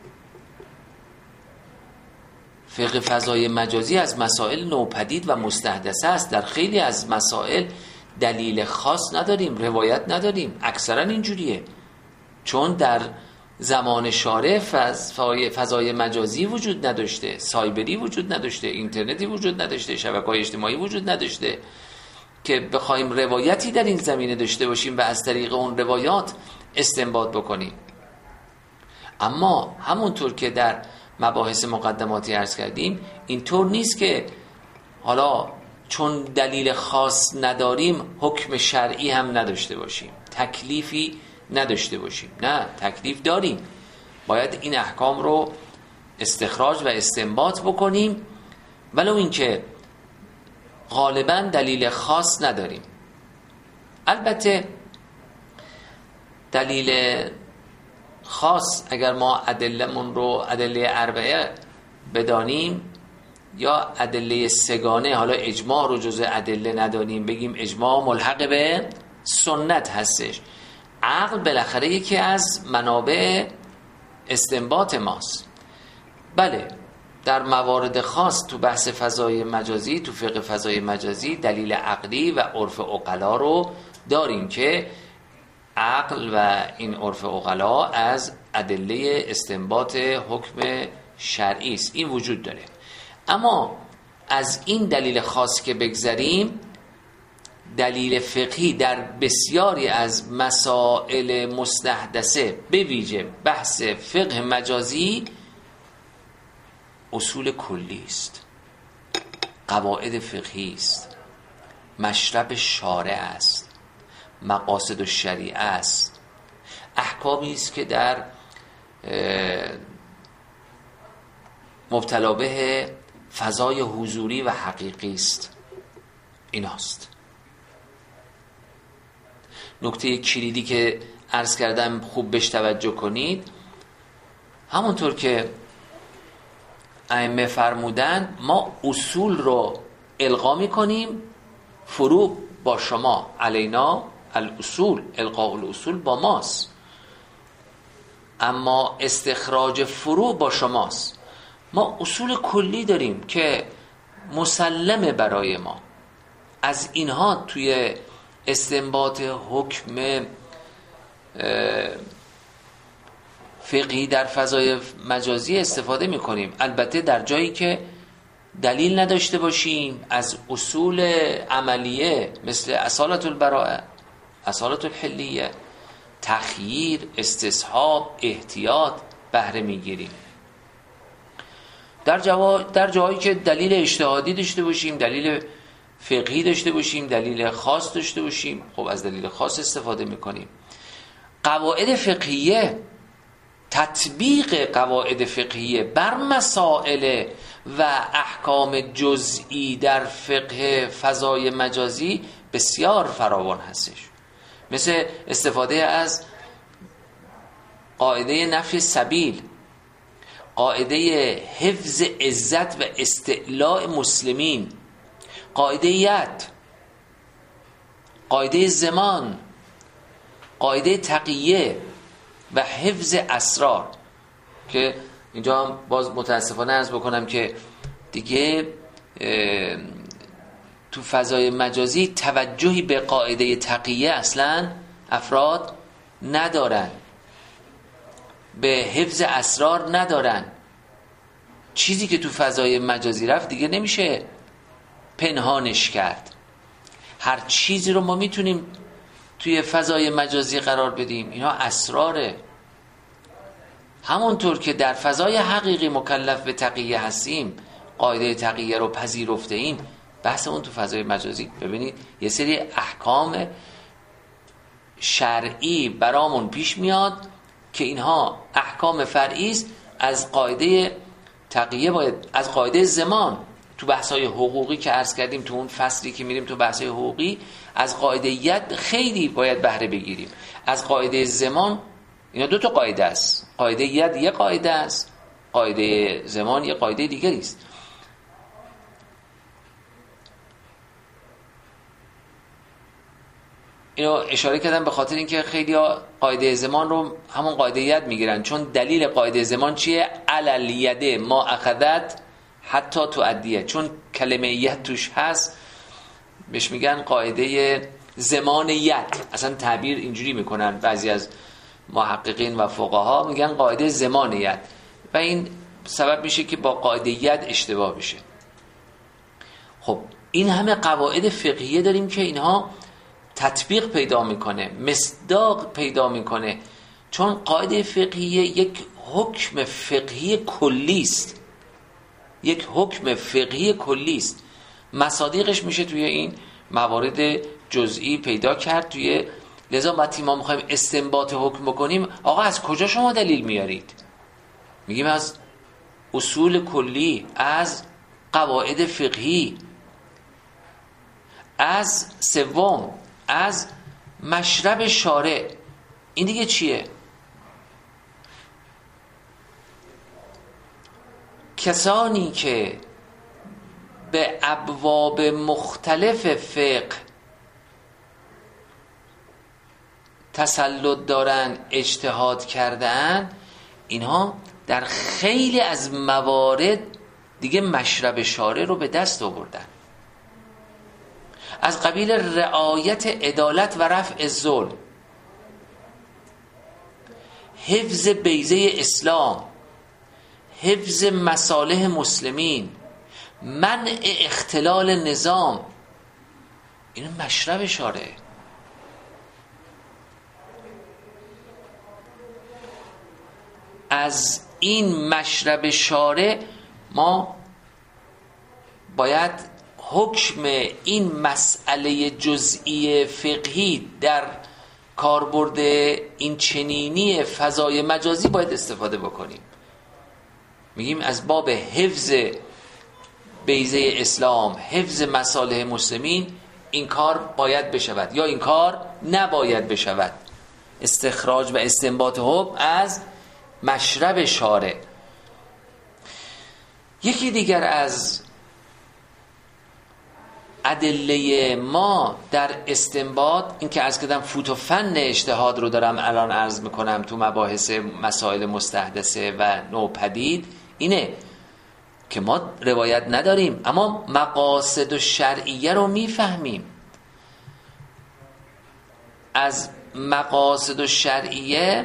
فقه فضای مجازی از مسائل نوپدید و مستحدثه است. در خیلی از مسائل دلیل خاص نداریم، روایت نداریم، اکثرا اینجوریه، چون در زمان شارع فضای, فضای مجازی وجود نداشته، سایبری وجود نداشته، اینترنتی وجود نداشته، شبکه‌های اجتماعی وجود نداشته که بخوایم روایتی در این زمینه داشته باشیم و از طریق اون روایات استنباط بکنیم. اما همونطور که در مباحث مقدماتی عرض کردیم، اینطور نیست که حالا چون دلیل خاص نداریم حکم شرعی هم نداشته باشیم، تکلیفی نداشته باشیم. نه، تکلیف داریم، باید این احکام رو استخراج و استنباط بکنیم، ولو اینکه غالبا دلیل خاص نداریم. البته دلیل خاص اگر ما ادله‌مون رو ادله اربعه بدانیم یا ادله سگانه، حالا اجماع رو جزء ادله ندانیم، بگیم اجماع ملحق به سنت هستش. عقل بالاخره یکی از منابع استنباط ماست. بله، در موارد خاص تو بحث فضای مجازی، تو فقه فضای مجازی دلیل عقلی و عرف عقلا رو داریم که عقل و این عرف عقلا از ادله استنباط حکم شرعی است، این وجود داره. اما از این دلیل خاص که بگذریم، دلیل فقهی در بسیاری از مسائل مستحدثه، به ویژه بحث فقه مجازی، اصول کلی است، قواعد فقهی است، مشرب شارع است، مقاصد الشریعه است، احکامی است که در مبتلا به فضای حضوری و حقیقی است. ایناست نکته کلیدی که عرض کردم، خوب بهش توجه کنید. همونطور که ائمه فرمودن، ما اصول رو القا می‌کنیم، فروع با شما، علینا الاصول، القاء الاصول با ماست، اما استخراج فروع با شماست. ما اصول کلی داریم که مسلمه برای ما، از اینها توی استنباط حکم فقهی در فضای مجازی استفاده میکنیم. البته در جایی که دلیل نداشته باشیم از اصول عملیه مثل اصالت البراءه، اصالت الحلیه، تخییر، استصحاب، احتیاط بهره میگیریم. در جوا... در جایی که دلیل اجتهادی داشته باشیم، دلیل فقهی داشته باشیم، دلیل خاص داشته باشیم، خب از دلیل خاص استفاده میکنیم. قواعد فقهیه، تطبیق قواعد فقهیه بر مسائل و احکام جزئی در فقه فضای مجازی بسیار فراوان هستش، مثل استفاده از قاعده نفی سبیل، قاعده حفظ عزت و استعلاء مسلمین، قاعده ید، قاعده زمان، قاعده تقیه و حفظ اسرار، که اینجا باز متاسفانه عرض بکنم که دیگه تو فضای مجازی توجهی به قاعده تقیه اصلا افراد ندارن، به حفظ اسرار ندارن. چیزی که تو فضای مجازی رفت دیگه نمیشه پنهانش کرد. هر چیزی رو ما میتونیم توی فضای مجازی قرار بدیم، اینا اسراره. همونطور که در فضای حقیقی مکلف به تقیه هستیم، قاعده تقیه رو پذیرفته ایم، بحث اون تو فضای مجازی ببینید یه سری احکام شرعی برامون پیش میاد که اینها احکام فرعی است. از قاعده تقیه باید، از قاعده زمان تو بحث‌های حقوقی که عرض کردیم، تو اون فصلی که میریم تو بحث‌های حقوقی، از قاعده ید خیلی باید بهره بگیریم. از قاعده زمان، اینا دو تا قاعده است، قاعده ید یک قاعده است، قاعده زمان یک قاعده دیگری است. اینو اشاره کردم به خاطر اینکه خیلی‌ها قاعده زمان رو همون قاعده ید میگیرن، چون دلیل قاعده زمان چیه؟ علل یده ما اخذت حتی تؤدیه، چون کلمه ید توش هست بهش میگن قاعده زمان ید. اصلا تعبیر اینجوری میکنن بعضی از محققین و فقها، میگن قاعده زمان ید، و این سبب میشه که با قاعده ید اشتباه بشه. خب این همه قواعد فقهیه داریم که اینها تطبیق پیدا میکنه، مصداق پیدا میکنه، چون قاعده فقهیه یک حکم فقهی کلی است، یک حکم فقهی کلی است. مصادیقش میشه توی این موارد جزئی پیدا کرد. توی لذا وقتی ما میخوایم استنباط حکم بکنیم، آقا از کجا شما دلیل میارید؟ میگیم از اصول کلی، از قواعد فقهی، از سوم از مشرب شارع. این دیگه چیه؟ کسانی که به ابواب مختلف فقه تسلط دارن، اجتهاد کردن، اینها در خیلی از موارد دیگه مشرب شارع رو به دست آوردن، از قبیل رعایت عدالت و رفع ظلم، حفظ بیضه اسلام، حفظ مصالح مسلمین، منع اختلال نظام. این مشرب شارع. از این مشرب شارع ما باید حکم این مسئله جزئی فقهی در کاربرد این چنینی فضای مجازی باید استفاده بکنیم. میگیم از باب حفظ بیضه اسلام، حفظ مصالح مسلمین، این کار باید بشود یا این کار نباید بشود. استخراج و استنباط حکم از مشرب شارع. یکی دیگر از ادله ما در استنباط، این که عرض کردم فوت و فن اجتهاد رو دارم الان عرض میکنم تو مباحث مسائل مستحدثه و نوپدید، اینه که ما روایت نداریم اما مقاصد و شرعیه رو میفهمیم. از مقاصد و شرعیه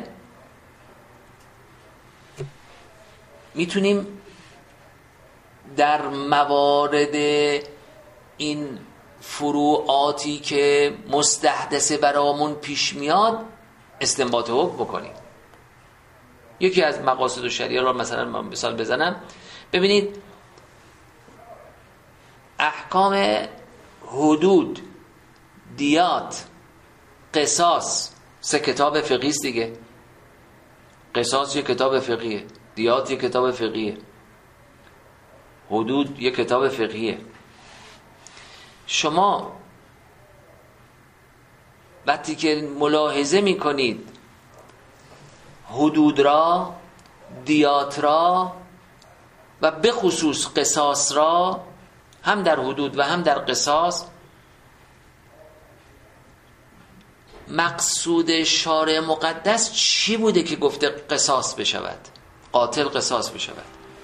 میتونیم در موارد این فروعاتی که مستحدثه برامون پیش میاد استنباط حکم بکنیم. یکی از مقاصد و شریعه رو مثلا من مثال بزنم. ببینید احکام حدود، دیات، قصاص، سه کتاب فقهی است دیگه. قصاص یک کتاب فقهیه، دیات یک کتاب فقهیه، حدود یک کتاب فقهیه. شما وقتی که ملاحظه میکنید حدود را، دیات را و به خصوص قصاص را، هم در حدود و هم در قصاص، مقصود شارع مقدس چی بوده که گفته قصاص بشود، قاتل قصاص بشود؟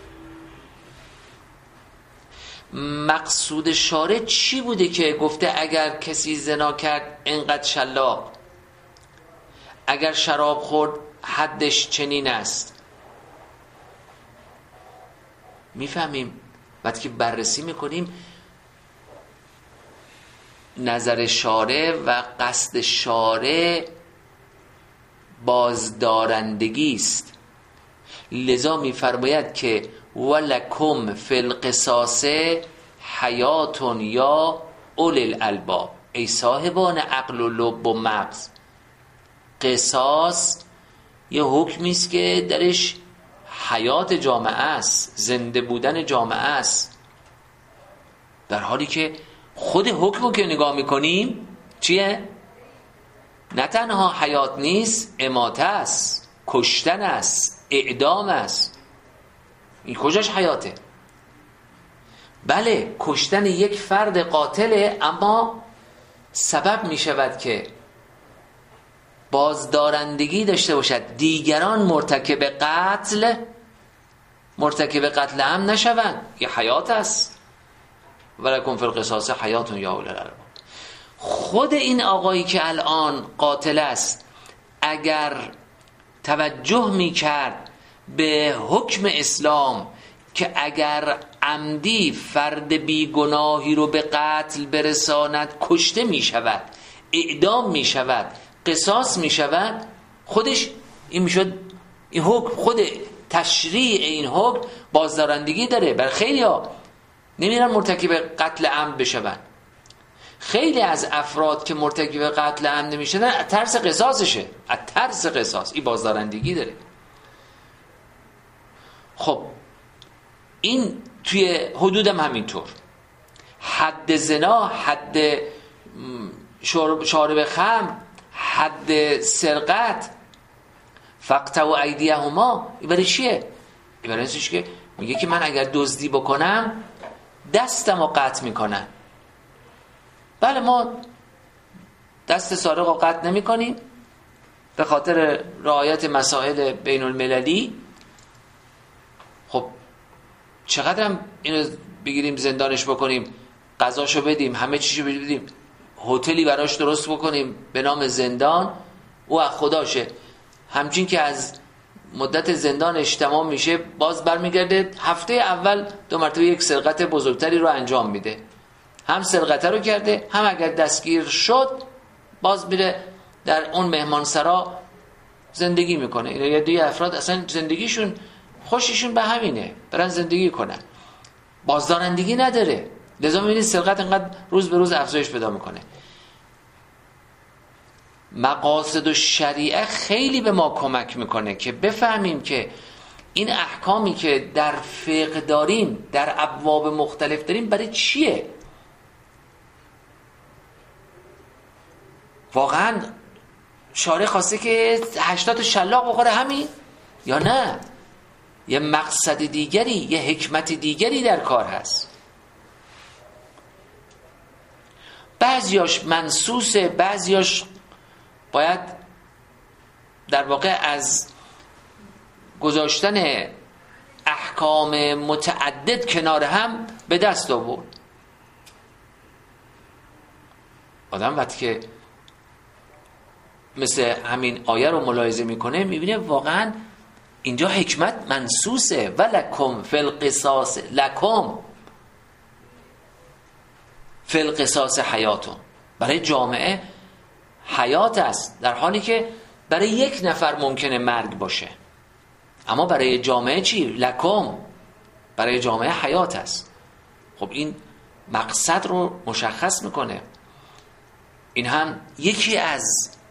مقصود شارع چی بوده که گفته اگر کسی زنا کرد انقدر شلاق، اگر شراب خورد حدش چنین است؟ میفهمیم وقتی که بررسی میکنیم نظر شارع و قصد شارع بازدارندگی است. لذا میفرماید که ولکم فی القصاص حیات یا اولی الالباب، ای صاحبان عقل و لب و مغز. قصاص یه حکمی است که درش حیات جامعه است، زنده بودن جامعه است، در حالی که خود حکم که نگاه میکنیم چیه؟ نه تنها حیات نیست، اماته است، کشتن است، اعدام است. این کجاش حیاته؟ بله کشتن یک فرد قاتله، اما سبب می شود که بازدارندگی داشته باشد، دیگران مرتکب قتل مرتکب قتل هم نشوند. یه حیات است. ولکم فی القصاص حیات یا اولی الالباب. خود این آقایی که الان قاتل است اگر توجه می کرد به حکم اسلام که اگر عمدی فرد بیگناهی رو به قتل برساند کشته می شود، اعدام می شود، قصاص می شود، خودش این می شد، این حکم، خود تشریع این حکم بازدارندگی داره. بر خیلی ها نمیرن مرتکب قتل عمد بشن. خیلی از افراد که مرتکب قتل عمد نمیشن از ترس قصاصشه، از ترس قصاص این بازدارندگی داره. خب این توی حدودم همینطور. حد زنا، حد شارب خمر، حد سرقت، فقطعوا ایدیهما، این برای چیه؟ این برای اینش که میگه که من اگر دزدی بکنم دستمو قطع میکنن. بله ما دست سارق رو قطع نمی کنیم به خاطر رعایت مسائل بین المللی. خب چقدر هم اینو بگیریم زندانش بکنیم، غذاشو بدیم، همه چیشو بدیم، هتلی براش درست بکنیم به نام زندان، او از خداشه. همچین که از مدت زندانش تمام میشه باز برمیگرده هفته اول دو مرتبه یک سرقت بزرگتری رو انجام میده، هم سرقت رو کرده، هم اگر دستگیر شد باز میره در اون مهمانسرا زندگی میکنه. اینا یه دوی افراد اصلا زندگیشون خوششون به همینه، برن زندگی کنن، بازدارندگی نداره. لذا میبینید سرقت انقدر روز به روز افزایش پیدا میکنه. مقاصد و شریعه خیلی به ما کمک میکنه که بفهمیم که این احکامی که در فقه داریم، در ابواب مختلف داریم، برای چیه؟ واقعا شارع خواسته که هشتاد شلاق بخوره همین؟ یا نه؟ یه مقصد دیگری، یه حکمت دیگری در کار هست. بعضیاش منسوسه، بعضیاش باید در واقع از گذاشتن احکام متعدد کنار هم به دست آورد. آدم وقتی که مثل همین آیه رو ملاحظه میکنه میبینه واقعا اینجا حکمت منسوسه. ولکم فی القصاص، لکم فی القصاص حیاتون، برای جامعه حیات است، در حالی که برای یک نفر ممکنه مرگ باشه، اما برای جامعه چی؟ لکم، برای جامعه حیات است. خب این مقصد رو مشخص میکنه. این هم یکی از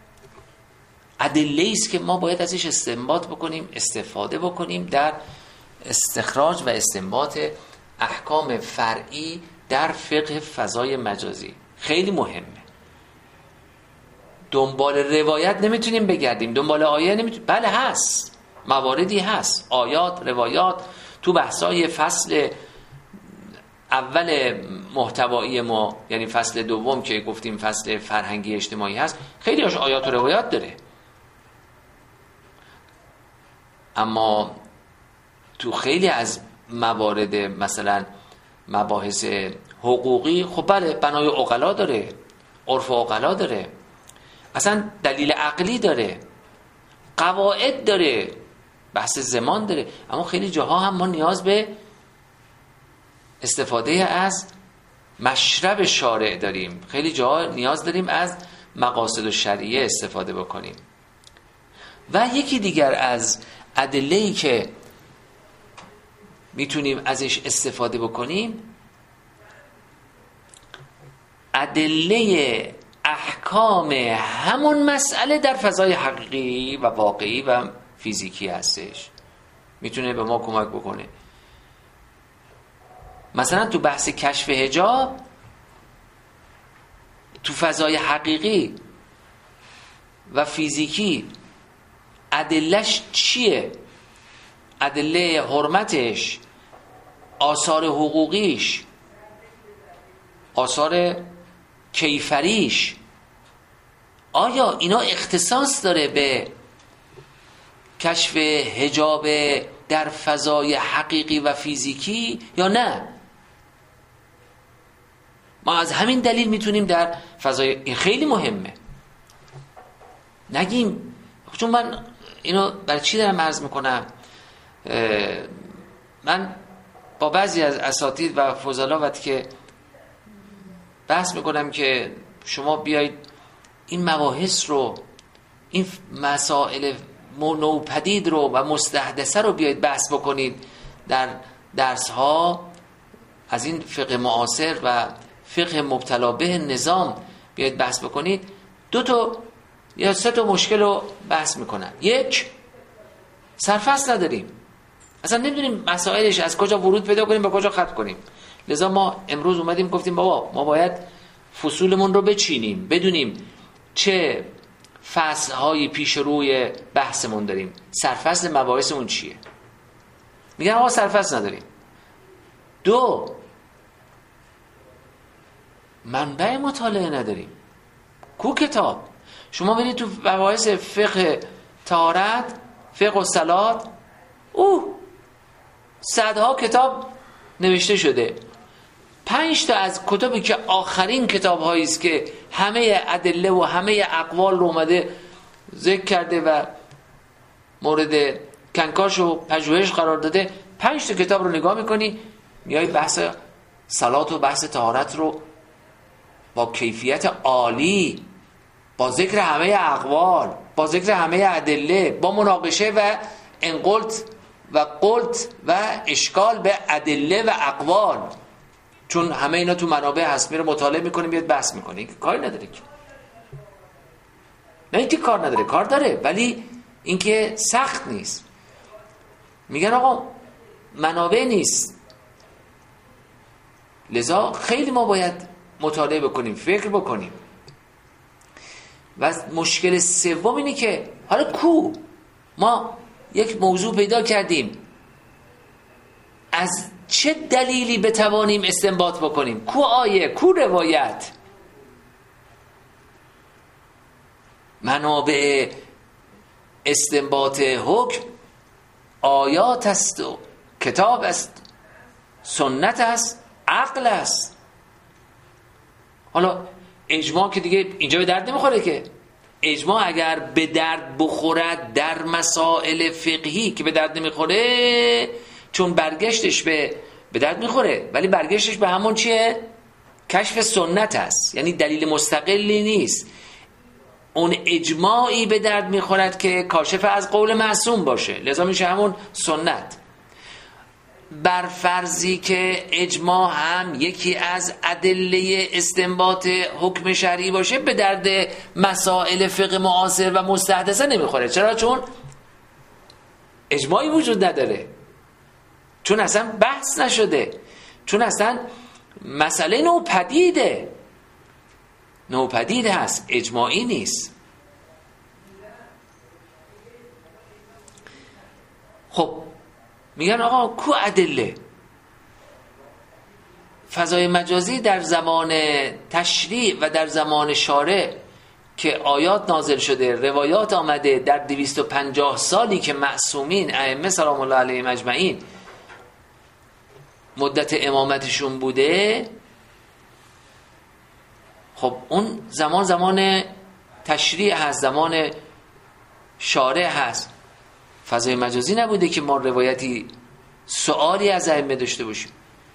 ادله است که ما باید ازش استنباط بکنیم، استفاده بکنیم در استخراج و استنباط احکام فرعی در فقه فضای مجازی. خیلی مهمه. دنبال روایت نمیتونیم بگردیم، دنبال آیه نمیتونیم. بله هست، مواردی هست، آیات، روایات تو بحثای فصل اول محتوایی ما، یعنی فصل دوم که گفتیم فصل فرهنگی اجتماعی هست، خیلی هاش آیات و روایات داره. اما تو خیلی از موارد مثلا مباحث حقوقی خب بله بنای عقلا داره، عرف عقلا داره، اصلا دلیل عقلی داره، قواعد داره، بحث زمان داره. اما خیلی جاها هم ما نیاز به استفاده از مشرب شارع داریم، خیلی جاها نیاز داریم از مقاصد و شریعه استفاده بکنیم. و یکی دیگر از ادله‌ای که میتونیم ازش استفاده بکنیم، ادله احکام همون مسئله در فضای حقیقی و واقعی و فیزیکی هستش، میتونه به ما کمک بکنه. مثلا تو بحث کشف حجاب تو فضای حقیقی و فیزیکی ادلهش چیه؟ ادله حرمتش، آثار حقوقیش، آثار کیفریش، آیا اینا اختصاص داره به کشف حجاب در فضای حقیقی و فیزیکی یا نه؟ ما از همین دلیل میتونیم در فضای، این خیلی مهمه، نگیم چون من اینو برای چی دارم عرض میکنم. من با بعضی از اساتید و فضلا وقتی که بحث میکنم که شما بیایید این مباحث رو، این مسائل نوپدید رو و مستحدثه رو بیایید بحث بکنید در درس ها، از این فقه معاصر و فقه مبتلا به نظام بیاید بحث بکنید، دو تا یا سه تا مشکل رو بحث میکنن. یک، سرفصل نداریم، اصلا نمیدونیم مسائلش از کجا ورود پیدا کنیم به کجا ختم کنیم. لذا ما امروز اومدیم گفتیم بابا ما باید فصولمون رو بچینیم، بدونیم چه فصل‌های پیش روی بحثمون داریم، سرفصل مباحثمون چیه. میگن آقا سرفصل نداریم. دو، منبع مطالعه نداریم. کو کتاب؟ شما برید تو مباحث فقه طهارت، فقه و صلات، او صدها کتاب نوشته شده. پنج تا از کتابی که آخرین کتاب هایی است که همه ادله و همه اقوال رو اومده ذکر کرده و مورد کنکاش و پژوهش قرار داده، پنج تا کتاب رو نگاه میکنی، میای بحث صلات و بحث طهارت رو با کیفیت عالی، با ذکر همه اقوال، با ذکر همه ادله، با مناقشه و انقلت و قلت و اشکال به ادله و اقوال، چون همه اینا تو منابع هست، میره مطالعه میکنه بیاد بحث میکنه. کاری نداره که، نه اینکه کار نداره، کار داره، ولی اینکه سخت نیست. میگن آقا منابع نیست، لذا خیلی ما باید مطالعه بکنیم، فکر بکنیم. و مشکل سوم اینه که حالا کو ما یک موضوع پیدا کردیم، از چه دلیلی بتوانیم استنباط بکنیم؟ کو آیه، کو روایت؟ منابع استنباط حکم آیات است و کتاب است، سنت است، عقل است. حالا اجماع که دیگه اینجا به درد نمیخوره که. اجماع اگر به درد بخورد در مسائل فقهی که به درد نمیخوره، چون برگشتش به به درد میخوره، ولی برگشتش به همون چیه؟ کشف سنت است، یعنی دلیل مستقلی نیست. اون اجماعی به درد میخورد که کاشف از قول معصوم باشه، لذا میشه همون سنت. بر فرضی که اجماع هم یکی از ادله استنباط حکم شرعی باشه، به درد مسائل فقه معاصر و مستحدثه نمیخوره. چرا؟ چون اجماعی وجود نداره، چون اصلا بحث نشده، چون اصلا مسئله نوپدیده نوپدید هست، اجماعی نیست. خب میگن آقا کو ادله؟ فضای مجازی در زمان تشریع و در زمان شارع که آیات نازل شده، روایات آمده، در دویست و پنجاه سالی که معصومین ائمه سلام الله علیهم اجمعین مدت امامتشون بوده، خب اون زمان زمان تشریع هست، زمان شارع هست. فضای مجازی نبوده که ما روایتی سوالی از ائمه داشته باشیم.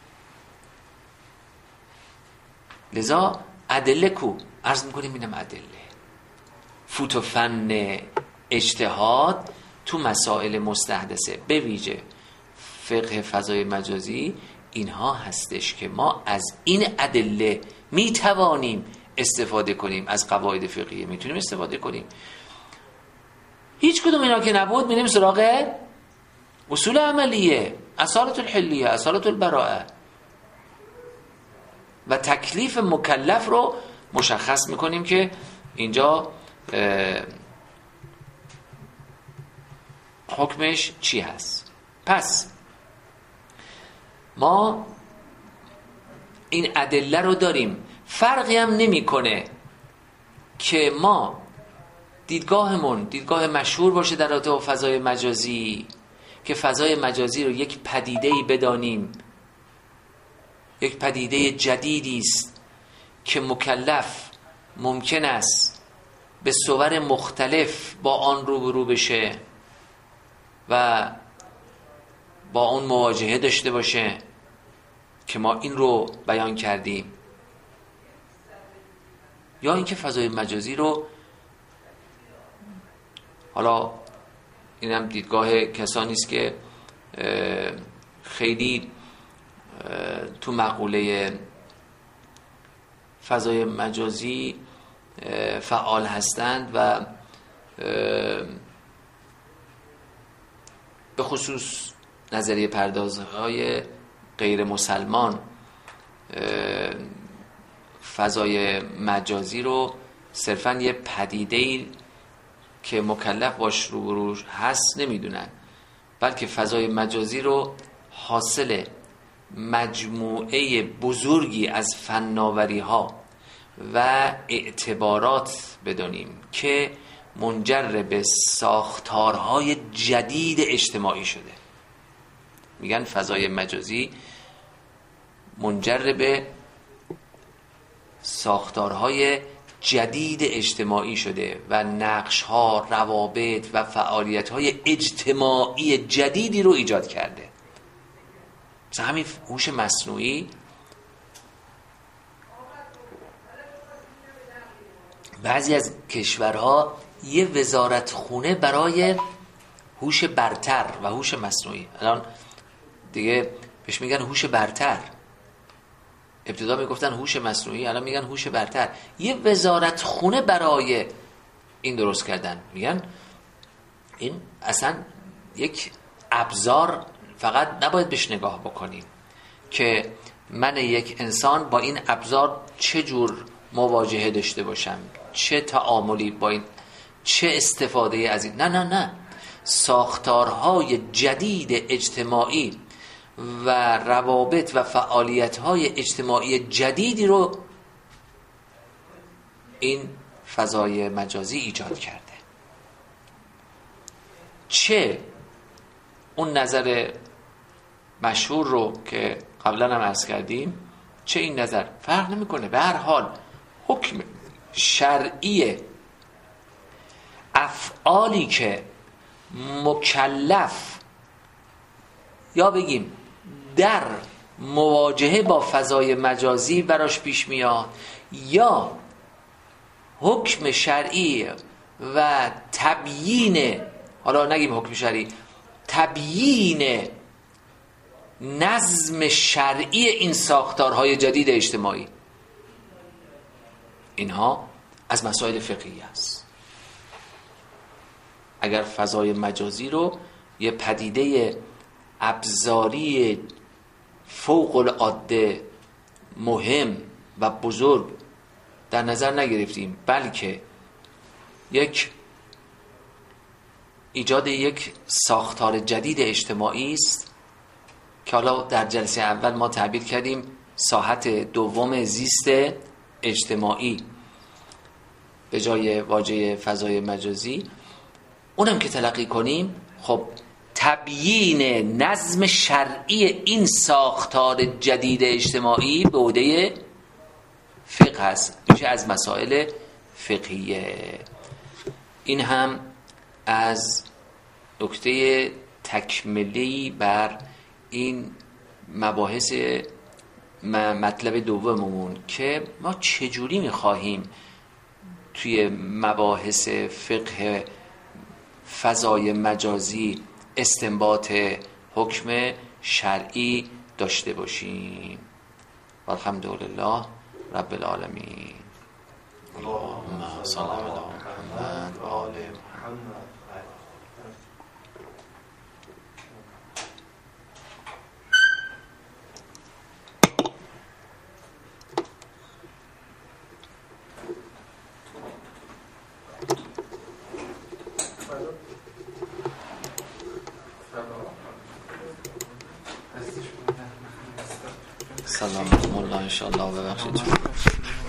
لذا ادله کو؟ عرض میکنیم اینم ادله. فوت و فن اجتهاد تو مسائل مستحدثه، به ویژه فقه فضای مجازی، اینها هستش که ما از این ادله میتوانیم استفاده کنیم، از قواعد فقهیه میتونیم استفاده کنیم. هیچ کدوم اینا که نبود، میریم سراغ اصول عملیه، اصالت الحلیه، اصالت البراءه، و تکلیف مکلف رو مشخص میکنیم که اینجا حکمش چی هست. پس ما این ادله رو داریم. فرقی هم نمیکنه که ما دیدگاهمون دیدگاه مشهور باشه در رابطه با فضای مجازی، که فضای مجازی رو یک پدیده‌ای بدانیم، یک پدیده جدیدی است که مکلف ممکن است به صور مختلف با آن روبرو بشه و با اون مواجهه داشته باشه، که ما این رو بیان کردیم. یا اینکه فضای مجازی رو، حالا اینم دیدگاه کسانی است که خیلی تو مقوله فضای مجازی فعال هستند و به خصوص نظریه پردازهای غیر مسلمان فضای مجازی رو صرفاً یه پدیده‌ای که مکلف باش روبرو هست نمیدونن، بلکه فضای مجازی رو حاصل مجموعه بزرگی از فناوری‌ها و اعتبارات بدانیم که منجر به ساختارهای جدید اجتماعی شده. میگن فضای مجازی منجر به ساختارهای جدید اجتماعی شده و نقش‌ها، روابط و فعالیت‌های اجتماعی جدیدی رو ایجاد کرده. مثلا همین هوش مصنوعی بعضی از کشورها یه وزارتخونه برای هوش برتر و هوش مصنوعی، الان دیگه بهش میگن هوش برتر. ابتدا میگفتن هوش مصنوعی، الان میگن هوش برتر. یه وزارتخونه برای این درست کردن. میگن این اصلا یک ابزار، فقط نباید بهش نگاه بکنیم که من یک انسان با این ابزار چه جور مواجهه داشته باشم، چه تعاملی با این، چه استفاده از این. نه نه نه، ساختارهای جدید اجتماعی و روابط و فعالیت‌های اجتماعی جدیدی رو این فضای مجازی ایجاد کرده. چه اون نظر مشهور رو که قبلا هم عرض کردیم، چه این نظر، فرق نمی‌کنه. به هر حال حکم شرعی افعالی که مکلف یا بگیم در مواجهه با فضای مجازی براش پیش میاد، یا حکم شرعی و تبیین، حالا نگیم حکم شرعی، تبیین نظم شرعی این ساختارهای جدید اجتماعی، اینها از مسائل فقهی است. اگر فضای مجازی رو یه پدیده ابزاری فوق العاده مهم و بزرگ در نظر نگرفتیم، بلکه یک ایجاد یک ساختار جدید اجتماعی است که حالا در جلسه اول ما تعبیر کردیم ساحت دوم زیست اجتماعی به جای واژه فضای مجازی، اونم که تلقی کنیم، خب تبیین نظم شرعی این ساختار جدید اجتماعی به عهده فقه است، میشه از مسائل فقهیه. این هم از نکته تکملی بر این مباحث مطلب دوممون که ما چجوری میخواهیم توی مباحث فقه فضای مجازی استنباط حکم شرعی داشته باشیم. والحمدلله رب العالمین. اللهم صل علی محمد و آل محمد. سلام الله انشاءالله. ببخشید